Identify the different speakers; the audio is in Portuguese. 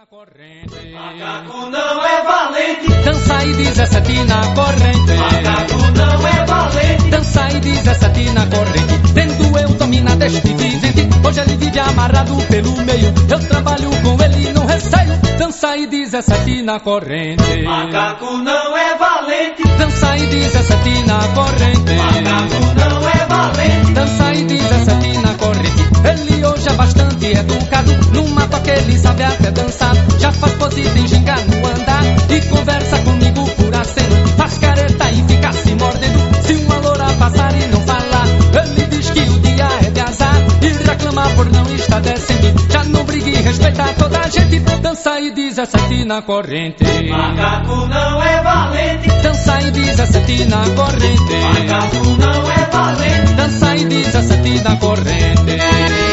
Speaker 1: corrente.
Speaker 2: Macaco não é valente.
Speaker 1: Dança e 17 na corrente.
Speaker 2: Macaco não é valente.
Speaker 1: Dança e 17 na corrente. Tendo eu domina deste vivente. Hoje ele vive amarrado pelo meio. Eu trabalho com ele no receio. Dança e 17 na corrente.
Speaker 2: Macaco não é valente.
Speaker 1: Dança e 17 na corrente.
Speaker 2: Macaco não é valente.
Speaker 1: Dança e 17 na corrente. Ele hoje é bastante educado. No mato que ele sabe até dançar. Já faz pose de gingar no andar. E conversa comigo por aceno. Faz careta e fica se mordendo. Se uma loura passar e não falar, ele diz que o dia é de azar. E reclama por não estar descendo. Já não brigue e respeita toda a gente. Dança e 17 na corrente.
Speaker 2: Macaco não é valente.
Speaker 1: Dança e 17 na corrente.
Speaker 2: Macaco não é valente.
Speaker 1: Dança e 17 na corrente.